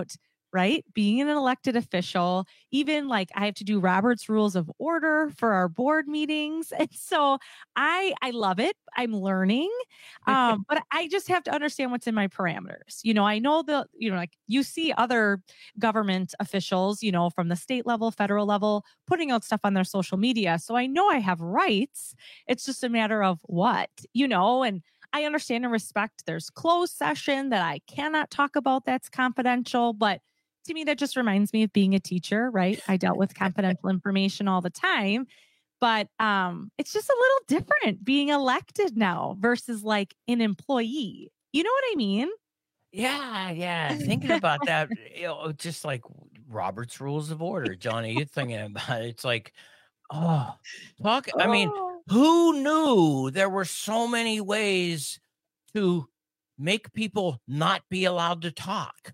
right? Being an elected official, even like I have to do Robert's Rules of Order for our board meetings. And so I I love it. I'm learning. Um, but I just have to understand what's in my parameters. You know, I know the, you know, like you see other government officials, you know, from the state level, federal level, putting out stuff on their social media. So I know I have rights. It's just a matter of what, you know, and I understand and respect there's closed session that I cannot talk about that's confidential, but to me, that just reminds me of being a teacher, right? I dealt with confidential information all the time, but um, it's just a little different being elected now versus like an employee. You know what I mean? Yeah, yeah. Thinking about that, you know, just like Robert's Rules of Order, Johnny, you're thinking about it. It's like, oh, talk. I mean, who knew there were so many ways to make people not be allowed to talk?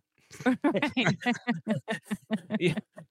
Yeah.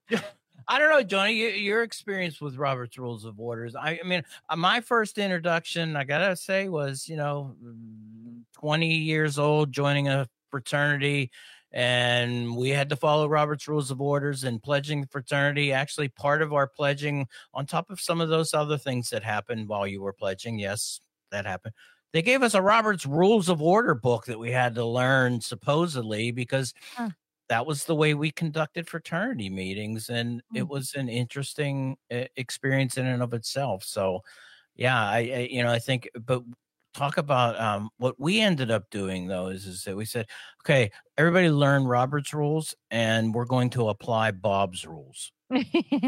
I don't know, Johnny, you, your experience with Robert's Rules of Orders. I, I mean, uh, my first introduction, I gotta say, was, you know, twenty years old, joining a fraternity, and we had to follow Robert's Rules of Orders and pledging the fraternity. Actually, part of our pledging, on top of some of those other things that happened while you were pledging, yes, that happened. They gave us a Robert's Rules of Order book that we had to learn, supposedly, because huh. that was the way we conducted fraternity meetings. And mm-hmm. it was an interesting uh, experience in and of itself. So, yeah, I, I, you know, I think, but talk about um, what we ended up doing, though, is, is that we said, okay, everybody learn Robert's rules, and we're going to apply Bob's rules. So.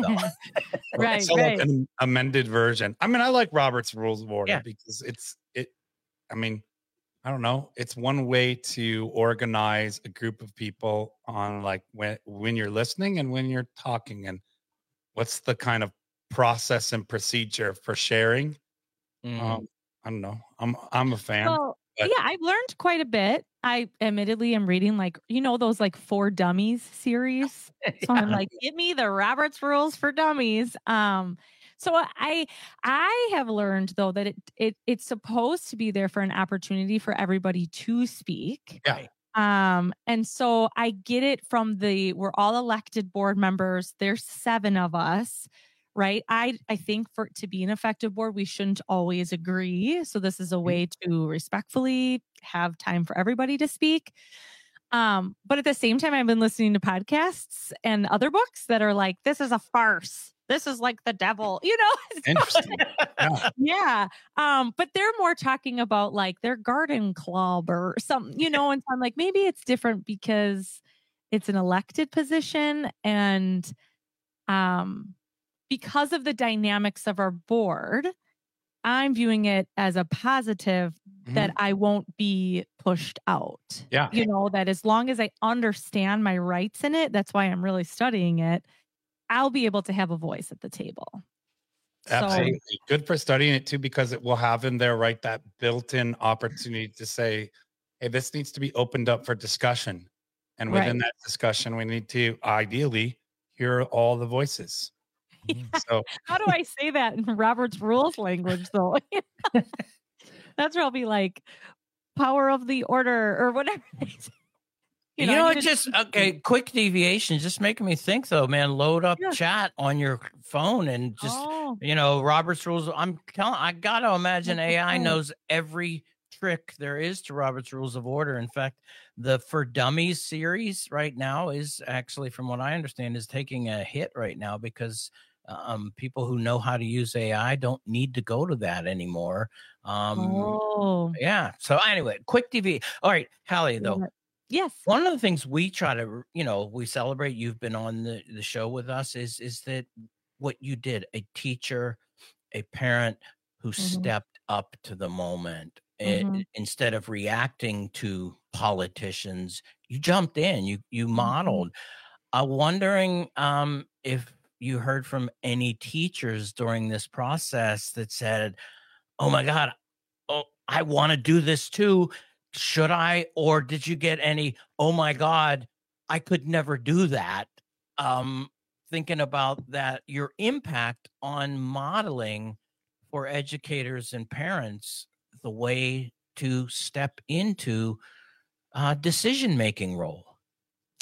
Right, so right. Like an amended version. I mean, I like Robert's Rules of Order yeah. because it's, it, I mean, I don't know. It's one way to organize a group of people on like when, when you're listening and when you're talking, and what's the kind of process and procedure for sharing. Mm. Um, I don't know. I'm, I'm a fan. Well, but- yeah, I've learned quite a bit. I admittedly am reading like, you know, those like For Dummies series. So yeah. I'm like, give me the Robert's Rules for Dummies. Um, So I I have learned, though, that it it it's supposed to be there for an opportunity for everybody to speak. Yeah. Um, and so I get it from the, we're all elected board members. There's seven of us, right? I I think for it to be an effective board, we shouldn't always agree. So this is a way to respectfully have time for everybody to speak. Um, but at the same time, I've been listening to podcasts and other books that are like, this is a farce. This is like the devil, you know? Interesting. Yeah. Yeah. Um, but they're more talking about like their garden club or something, you know, and so I'm like, maybe it's different because it's an elected position, and um, because of the dynamics of our board, I'm viewing it as a positive mm-hmm. that I won't be pushed out. Yeah. You know, that as long as I understand my rights in it, that's why I'm really studying it, I'll be able to have a voice at the table. Absolutely. So, good for studying it too, because it will have in there, right, that built-in opportunity to say, hey, this needs to be opened up for discussion. And within right. that discussion, we need to ideally hear all the voices. Yeah. So how do I say that in Robert's Rules language, though? That's where I'll be like, power of the order or whatever. You know, you know it just, okay, quick deviation, just making me think, though, man, load up yeah. chat on your phone and just, oh. you know, Robert's Rules. I'm telling, I got to imagine A I knows every trick there is to Robert's Rules of Order. In fact, the For Dummies series right now is actually, from what I understand, is taking a hit right now because um, people who know how to use A I don't need to go to that anymore. Um, oh. Yeah. So anyway, quick deviation. All right, Hallie, though. Yes. One of the things we try to, you know, we celebrate, you've been on the, the show with us, is is that what you did, a teacher, a parent who mm-hmm. stepped up to the moment. Mm-hmm. It, instead of reacting to politicians, you jumped in, you you modeled. Mm-hmm. I'm wondering um, if you heard from any teachers during this process that said, oh my God, oh, I want to do this too. Should I? Or did you get any, oh my God, I could never do that? Um, thinking about that, your impact on modeling for educators and parents, the way to step into a decision-making role.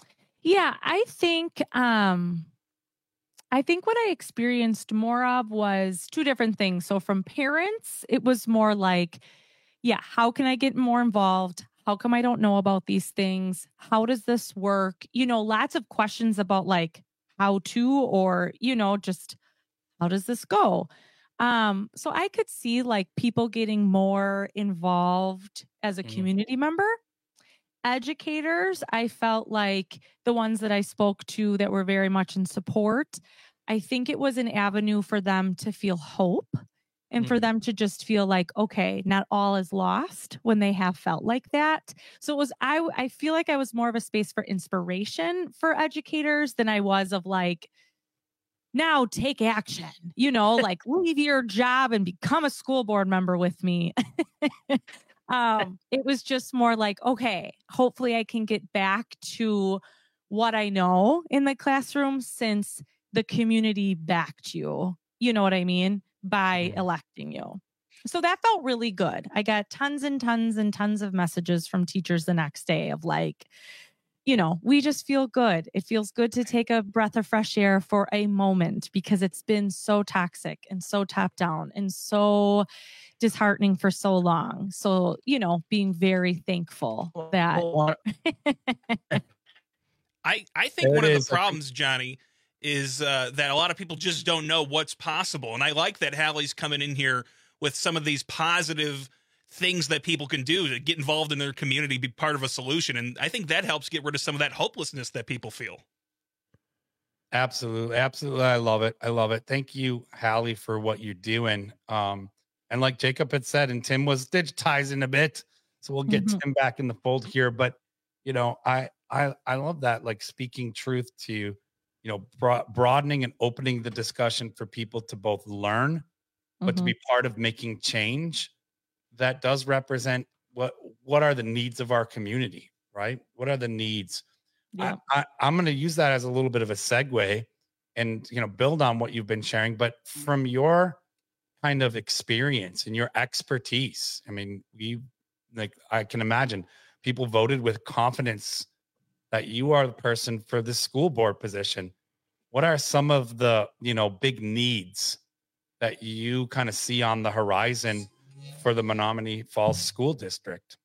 Yeah, I think um, I think what I experienced more of was two different things. So from parents, it was more like, yeah, how can I get more involved? How come I don't know about these things? How does this work? You know, lots of questions about like how to, or, you know, just how does this go? Um, so I could see like people getting more involved as a Mhm. community member. Educators, I felt like the ones that I spoke to that were very much in support, I think it was an avenue for them to feel hope and for them to just feel like, okay, not all is lost when they have felt like that. So it was, I, I feel like I was more of a space for inspiration for educators than I was of like, now take action, you know, like leave your job and become a school board member with me. Um, it was just more like, okay, hopefully I can get back to what I know in the classroom since the community backed you, you know what I mean, by electing you. So that felt really good. I got tons and tons and tons of messages from teachers the next day of like, you know, we just feel good. It feels good to take a breath of fresh air for a moment because it's been so toxic and so top down and so disheartening for so long. So, you know, being very thankful that. I, I think There one it of is. the problems, Johnny, is uh, that a lot of people just don't know what's possible. And I like that Hallie's coming in here with some of these positive things that people can do to get involved in their community, be part of a solution. And I think that helps get rid of some of that hopelessness that people feel. Absolutely. Absolutely. I love it. I love it. Thank you, Hallie, for what you're doing. Um, and like Jacob had said, and Tim was digitizing a bit, so we'll get Mhm. Tim back in the fold here. But, you know, I, I, I love that, like speaking truth to, you know, bro- broadening and opening the discussion for people to both learn, but to Mhm. be part of making change that does represent what, what are the needs of our community, right? What are the needs? Yeah. I, I, I'm going to use that as a little bit of a segue and, you know, build on what you've been sharing, but from your kind of experience and your expertise, I mean, we, like, I can imagine people voted with confidence that you are the person for this school board position. What are some of the, you know, big needs that you kind of see on the horizon for the Menominee Falls School District?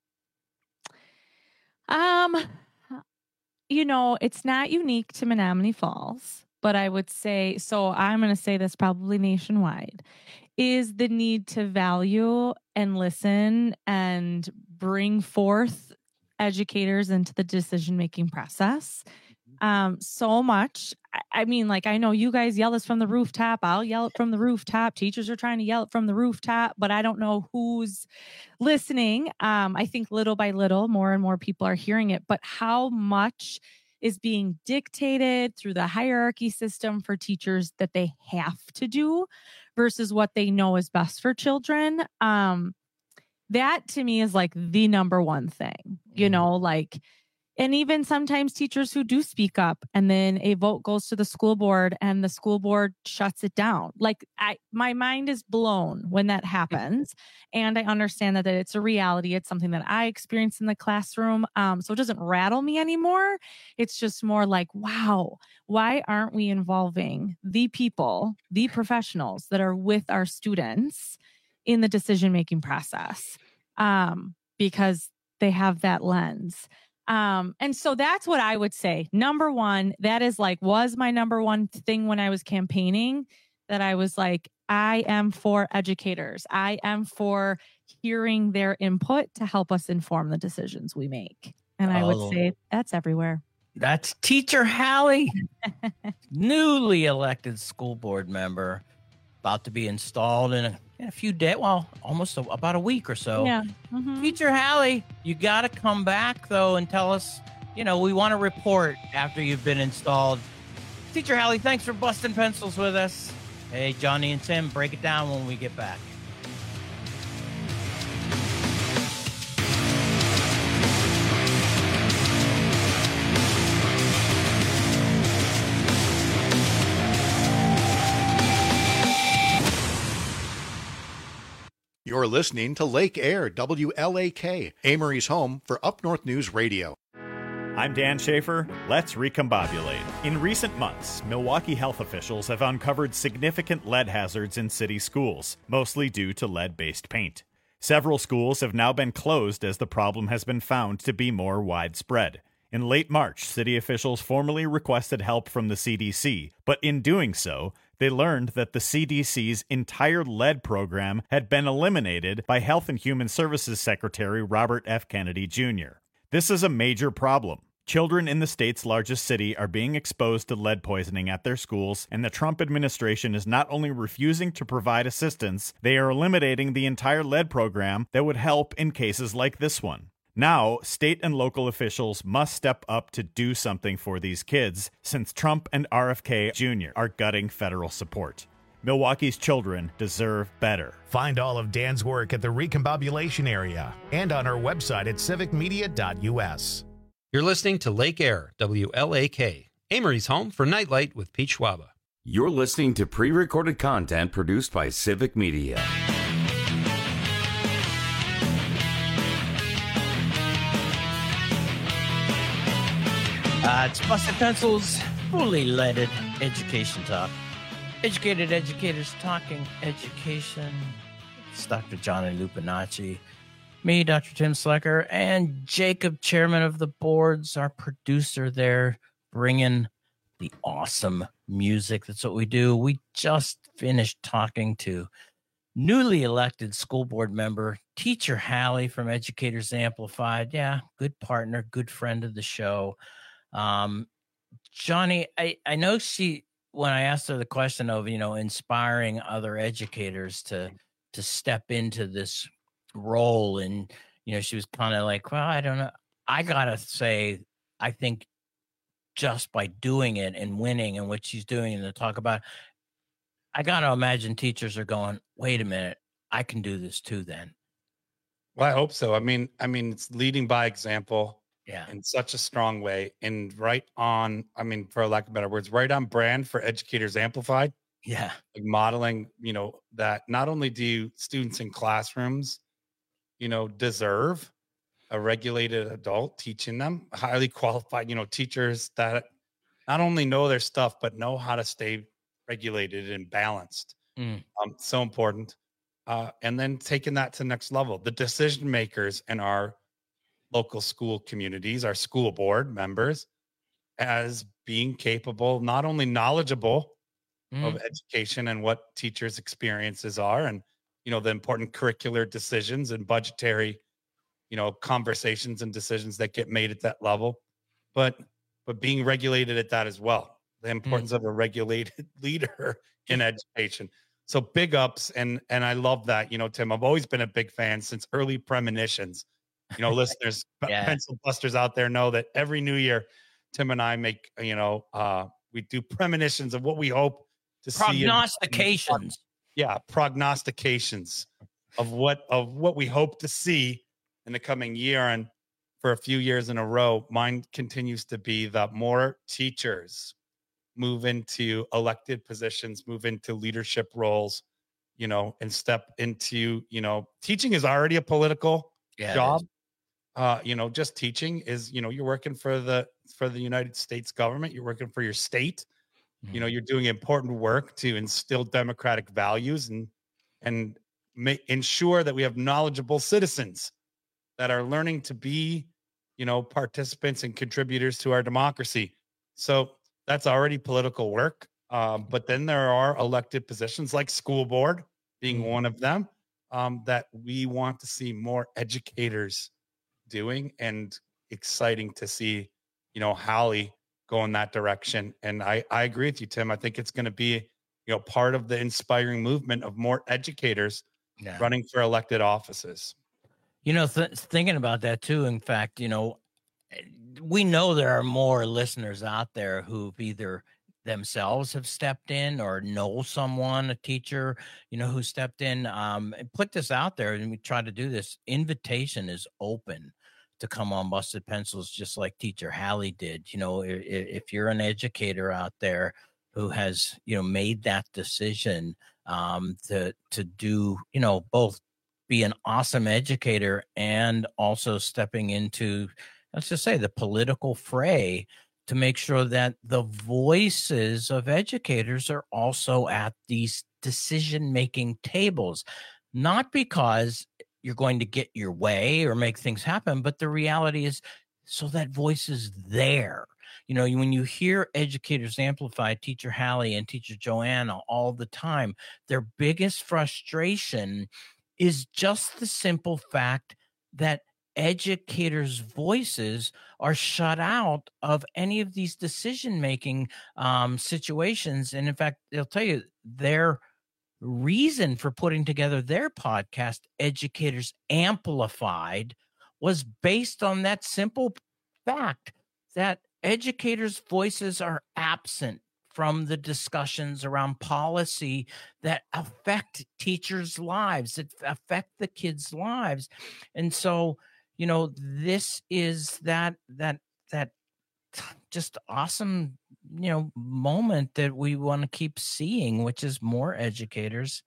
Um, you know, it's not unique to Menominee Falls, but I would say, so I'm going to say this probably nationwide, is the need to value and listen and bring forth educators into the decision-making process. Um, so much. I, I mean, like, I know you guys yell this from the rooftop. I'll yell it from the rooftop. Teachers are trying to yell it from the rooftop, but I don't know who's listening. Um, I think little by little, more and more people are hearing it, but how much is being dictated through the hierarchy system for teachers that they have to do versus what they know is best for children. Um, that to me is like the number one thing, you know, like, and even sometimes teachers who do speak up and then a vote goes to the school board and the school board shuts it down. Like I, my mind is blown when that happens. And I understand that, that it's a reality. It's something that I experience in the classroom. Um, so it doesn't rattle me anymore. It's just more like, wow, why aren't we involving the people, the professionals that are with our students in the decision-making process? Um, because they have that lens. Um, and so that's what I would say. Number one, that is like, was my number one thing when I was campaigning, that I was like, I am for educators. I am for hearing their input to help us inform the decisions we make. And I would Oh. say that's everywhere. That's Teacher Hallie, newly elected school board member, about to be installed in a, in a few days. Well, almost a, about a week or so. Yeah. Mhm. Teacher Hallie, you got to come back though and tell us. You know, we want to report after you've been installed. Teacher Hallie, thanks for busting pencils with us. Hey, Johnny and Tim, break it down when we get back. You're listening to Lake Air, W L A K, Amory's home for Up North News Radio. I'm Dan Schaefer. Let's recombobulate. In recent months, Milwaukee health officials have uncovered significant lead hazards in city schools, mostly due to lead-based paint. Several schools have now been closed as the problem has been found to be more widespread. In late March, city officials formally requested help from the C D C, but in doing so, they learned that the C D C's entire lead program had been eliminated by Health and Human Services Secretary Robert F. Kennedy Junior This is a major problem. Children in the state's largest city are being exposed to lead poisoning at their schools, and the Trump administration is not only refusing to provide assistance, they are eliminating the entire lead program that would help in cases like this one. Now, state and local officials must step up to do something for these kids, since Trump and R F K Junior are gutting federal support. Milwaukee's children deserve better. Find all of Dan's work at the Recombobulation Area and on our website at civic media dot u s. You're listening to Lake Air, W L A K, Amory's home for Nightlight with Pete Schwaba. You're listening to pre-recorded content produced by Civic Media. Uh, it's Busted Pencils, fully leaded education talk. Educated educators talking education. It's Doctor Johnny Lupinacci, me, Doctor Tim Slecker, and Jacob, chairman of the boards, our producer there, bringing the awesome music. That's what we do. We just finished talking to newly elected school board member, Teacher Hallie from Educators Amplified. Yeah, good partner, good friend of the show. Um, Johnny, I, I know she, when I asked her the question of, you know, inspiring other educators to, to step into this role, and, you know, she was kind of like, well, I don't know. I got to say, I think just by doing it and winning and what she's doing and to talk about, I got to imagine teachers are going, wait a minute, I can do this too then. Well, I hope so. I mean, I mean, it's leading by example. Yeah. In such a strong way, and right on, I mean, for lack of better words, right on brand for Educators Amplified. Yeah. Like modeling, you know, that not only do students in classrooms, you know, deserve a regulated adult teaching them, highly qualified, you know, teachers that not only know their stuff, but know how to stay regulated and balanced. Mm. Um, so important. Uh, and then taking that to the next level, the decision makers in our local school communities, our school board members, as being capable, not only knowledgeable mm. of education and what teachers' experiences are, and, you know, the important curricular decisions and budgetary, you know, conversations and decisions that get made at that level, but, but being regulated at that as well. The importance mm. of a regulated leader in education. So big ups. And, and I love that, you know, Tim, I've always been a big fan since early premonitions. You know, listeners, yeah. pencil busters out there know that every new year, Tim and I make, you know, uh, we do premonitions of what we hope to see. Prognostications. Yeah, prognostications of what of what we hope to see in the coming year. And for a few years in a row, mine continues to be that more teachers move into elected positions, move into leadership roles, you know, and step into, you know, teaching is already a political yeah, job. Uh, you know, just teaching is, you know, you're working for the for the United States government, you're working for your state, mm-hmm. you know, you're doing important work to instill democratic values and and make ensure that we have knowledgeable citizens that are learning to be, you know, participants and contributors to our democracy. So that's already political work. Um, but then there are elected positions like school board being mm-hmm. one of them um, that we want to see more educators doing, and exciting to see, you know, Hallie go in that direction. And I, I agree with you, Tim. I think it's going to be, you know, part of the inspiring movement of more educators yeah. running for elected offices. You know, th- thinking about that too, in fact, you know, we know there are more listeners out there who've either themselves have stepped in or know someone, a teacher, you know, who stepped in. Um, and put this out there, and we try to do this. Invitation is open to come on Busted Pencils, just like Teacher Hallie did. You know, if, if you're an educator out there who has, you know, made that decision um, to to do, you know, both be an awesome educator and also stepping into let's just say, the political fray to make sure that the voices of educators are also at these decision-making tables, not because you're going to get your way or make things happen, but the reality is so that voice is there. You know, when you hear Educators Amplified, Teacher Hallie and Teacher Joanna all the time, their biggest frustration is just the simple fact that educators' voices are shut out of any of these decision-making um, situations. And in fact, they'll tell you their reason for putting together their podcast, Educators Amplified, was based on that simple fact that educators' voices are absent from the discussions around policy that affect teachers' lives, that affect the kids' lives. And so, you know, this is that that that just awesome, you know, moment that we want to keep seeing, which is more educators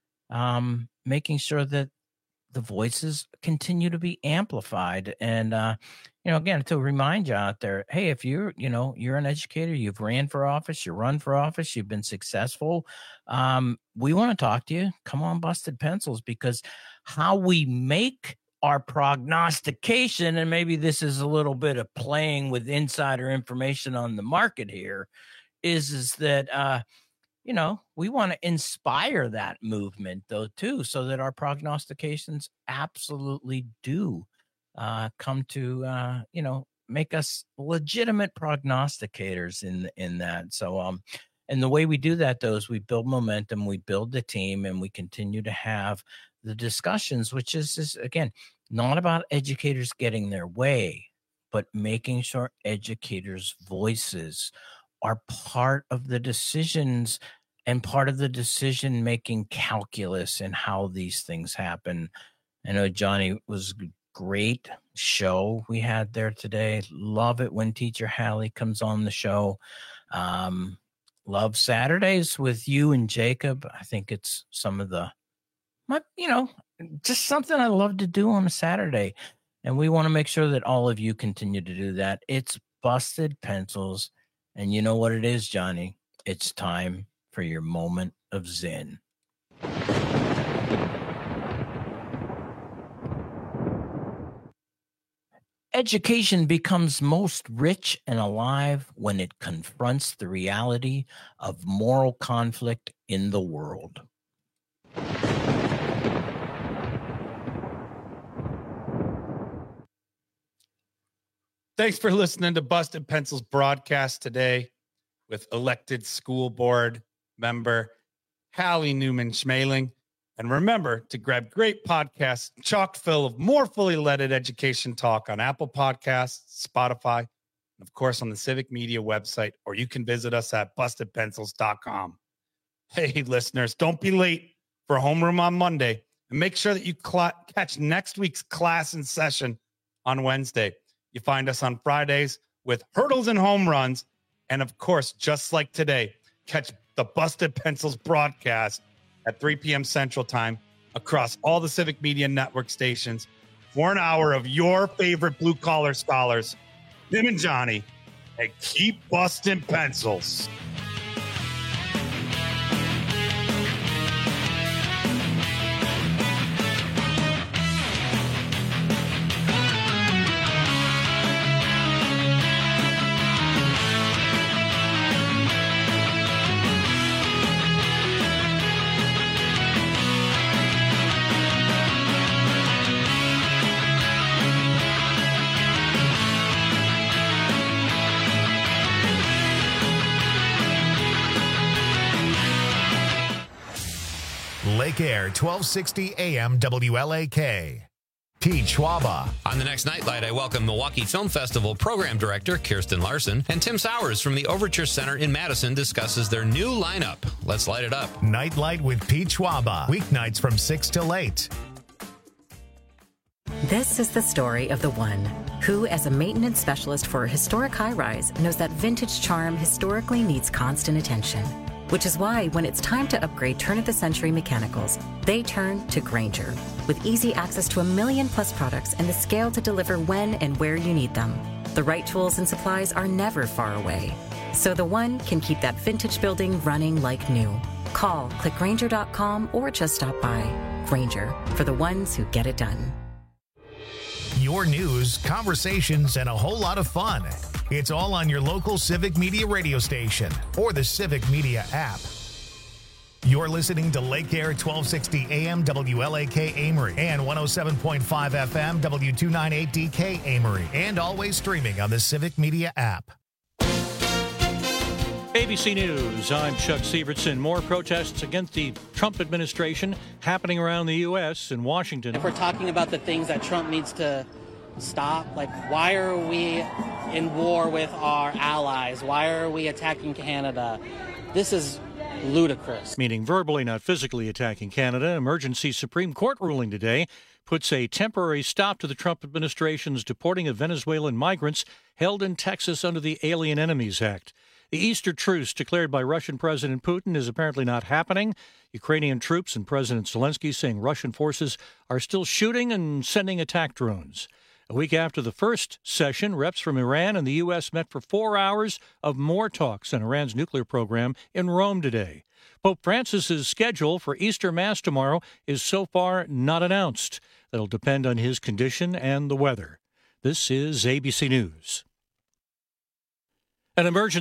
um, making sure that the voices continue to be amplified. And, uh, you know, again, to remind you out there, hey, if you're, you know, you're an educator, you've ran for office, you run for office, you've been successful, um, we want to talk to you. Come on, Busted Pencils, because how we make our prognostication, and maybe this is a little bit of playing with insider information on the market here, is, is that, uh, you know, we want to inspire that movement, though, too, so that our prognostications absolutely do uh, come to, uh, you know, make us legitimate prognosticators in in that. So, um, and the way we do that, though, is we build momentum, we build the team, and we continue to have the discussions, which is, is again, not about educators getting their way, but making sure educators' voices are part of the decisions and part of the decision-making calculus and how these things happen. I know, Johnny, was a great show we had there today. Love it when Teacher Hallie comes on the show. Um, love Saturdays with you and Jacob. I think it's some of the, my, you know, just something I love to do on a Saturday. And we want to make sure that all of you continue to do that. It's Busted Pencils. And you know what it is, Johnny? It's time for your moment of zen. Education becomes most rich and alive when it confronts the reality of moral conflict in the world. Thanks for listening to Busted Pencils broadcast today with elected school board member Hallie Newman Schmaling. And remember to grab great podcasts chock full of more fully leaded education talk on Apple Podcasts, Spotify, and of course on the Civic Media website, or you can visit us at busted pencils dot com. Hey, listeners, don't be late for homeroom on Monday, and make sure that you cl- catch next week's class in session on Wednesday. You find us on Fridays with hurdles and home runs. And of course, just like today, catch the Busted Pencils broadcast at three p.m. Central Time across all the Civic Media Network stations for an hour of your favorite blue-collar scholars, Tim and Johnny, and keep busting pencils. Lake Air, twelve sixty A M W L A K. Pete Schwaba. On the next Nightlight, I welcome Milwaukee Film Festival Program Director Kirsten Larson, and Tim Sowers from the Overture Center in Madison discusses their new lineup. Let's light it up. Nightlight with Pete Schwaba. Weeknights from six till eight. This is the story of the one who, as a maintenance specialist for a historic high-rise, knows that vintage charm historically needs constant attention. Which is why when it's time to upgrade turn-of-the-century mechanicals, they turn to Grainger. With easy access to a million plus products and the scale to deliver when and where you need them. The right tools and supplies are never far away. So the one can keep that vintage building running like new. Call, click Grainger dot com, or just stop by. Grainger, for the ones who get it done. Your news, conversations, and a whole lot of fun. It's all on your local Civic Media radio station or the Civic Media app. You're listening to Lake Air twelve sixty A M W L A K Amory and one oh seven point five F M W two ninety-eight D K Amory, and always streaming on the Civic Media app. A B C News, I'm Chuck Sievertson. More protests against the Trump administration happening around the U S and Washington. If we're talking about the things that Trump needs to stop, like why are we in war with our allies? Why are we attacking Canada? This is ludicrous. Meaning verbally, not physically attacking Canada. Emergency Supreme Court ruling today puts a temporary stop to the Trump administration's deporting of Venezuelan migrants held in Texas under the Alien Enemies Act. The Easter truce declared by Russian President Putin is apparently not happening. Ukrainian troops and President Zelensky saying Russian forces are still shooting and sending attack drones. A week after the first session, reps from Iran and the U S met for four hours of more talks on Iran's nuclear program in Rome today. Pope Francis's schedule for Easter Mass tomorrow is so far not announced. That'll depend on his condition and the weather. This is A B C News. An emergency